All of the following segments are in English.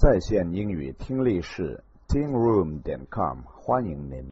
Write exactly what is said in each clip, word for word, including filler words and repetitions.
在线英语听力室 ting room 点 com 欢迎您。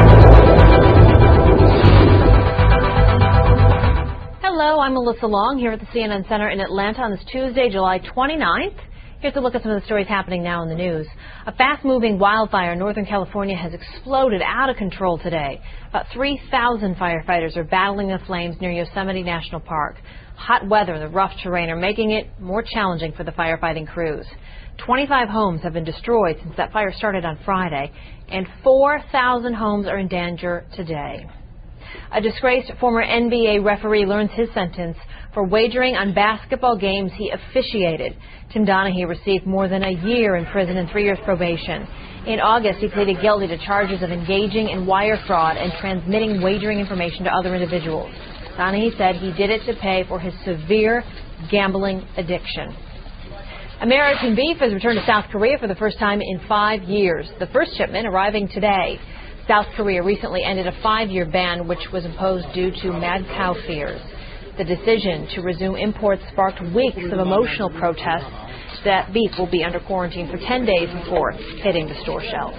Hello, I'm Melissa Long here at the C N N Center in Atlanta on this Tuesday, July twenty-ninth. Here's a look at some of the stories happening now in the news. A fast-moving wildfire in Northern California has exploded out of control today. About three thousand firefighters are battling the flames near Yosemite National Park. Hot weather and the rough terrain are making it more challenging for the firefighting crews. twenty-five homes have been destroyed since that fire started on Friday, and four thousand homes are in danger today. A disgraced former N B A referee learns his sentence for wagering on basketball games he officiated. Tim Donaghy received more than a year in prison and three years probation. In August, he pleaded guilty to charges of engaging in wire fraud and transmitting wagering information to other individuals. Donaghy said he did it to pay for his severe gambling addiction. American beef has returned to South Korea for the first time in five years. The first shipment arriving today. South Korea recently ended a five-year ban which was imposed due to mad cow fears. The decision to resume imports sparked weeks of emotional protests. That beef will be under quarantine for ten days before hitting the store shelves.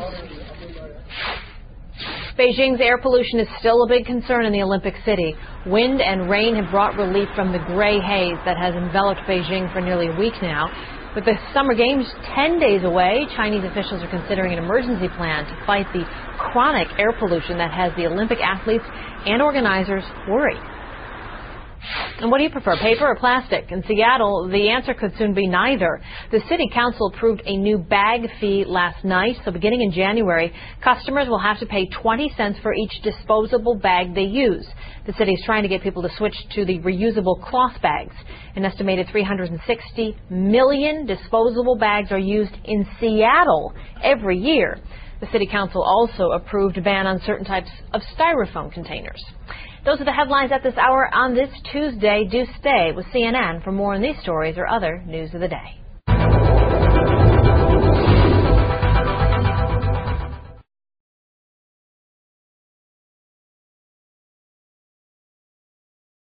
Beijing's air pollution is still a big concern in the Olympic city. Wind and rain have brought relief from the gray haze that has enveloped Beijing for nearly a week now. With the Summer Games ten days away, Chinese officials are considering an emergency plan to fight the chronic air pollution that has the Olympic athletes and organizers worried. And what do you prefer, paper or plastic? In Seattle, the answer could soon be neither. The city council approved a new bag fee last night, so beginning in January, customers will have to pay twenty cents for each disposable bag they use. The city is trying to get people to switch to the reusable cloth bags. An estimated three hundred sixty million disposable bags are used in Seattle every year. The city council also approved a ban on certain types of styrofoam containers. Those are the headlines at this hour on this Tuesday. Do stay with C N N for more on these stories or other news of the day.